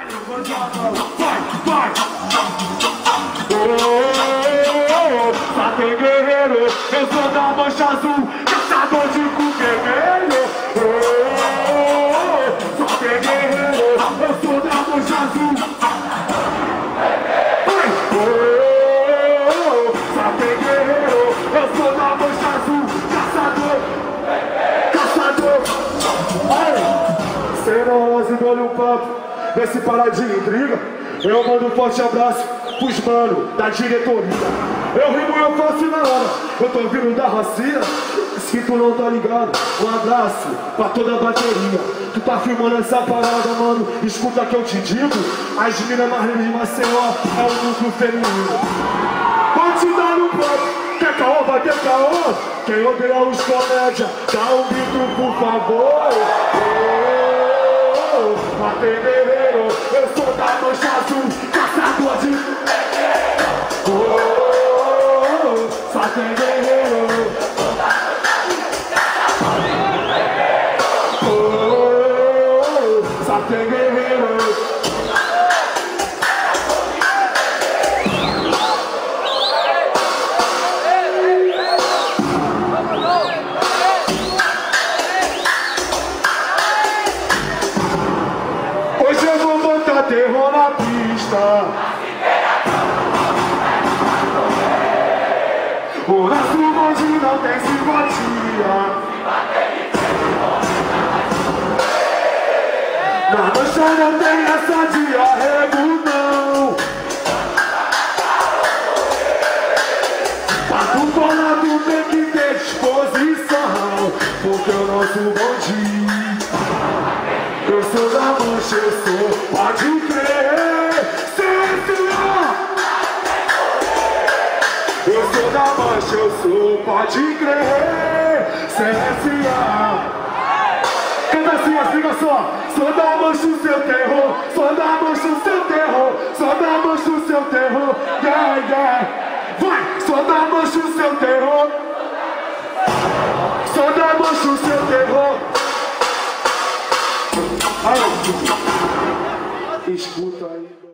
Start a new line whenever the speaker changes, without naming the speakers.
Vai! Só tem guerreiro, eu sou da mancha azul, caçador de cu vermelho. Só tem guerreiro, eu sou da mancha azul. Só tem guerreiro, eu sou da mancha azul, caçador. Serose, dou-lhe um papo, nesse paradinho intriga. Eu mando um forte abraço pros mano da diretoria. Eu rimo e eu faço na hora, eu tô vindo da racinha. Se tu não tá ligado, um abraço pra toda a bateria. Tu tá filmando essa parada, mano, escuta que eu te digo. As minas mais lindas de Maceió é o núcleo feminino. Vou te dar no papo, quer caô, vai ter caô. Quem odeia os comédia, dá um grito por favor. Matei guerreiro, eu sou da mancha azul, caçador de... Só tem guerreiro, só tem guerreiro. Hoje eu vou botar terror na pista. O nosso bonde não tem simpatia. Na mancha não tem essa de arrego, não. Pra tu falar tu tem que ter disposição, porque o nosso bonde, eu sou da mancha, eu sou, pode crer. Eu sou da mancha, eu sou, pode crer. CSA. Canta assim, fica só. Sou da mancha o seu terror, sou da mancha o seu terror, sou da mancha o seu terror. Yeah. Vai, sou da mancha o seu terror, sou da mancha o seu terror. Aí, escuta aí.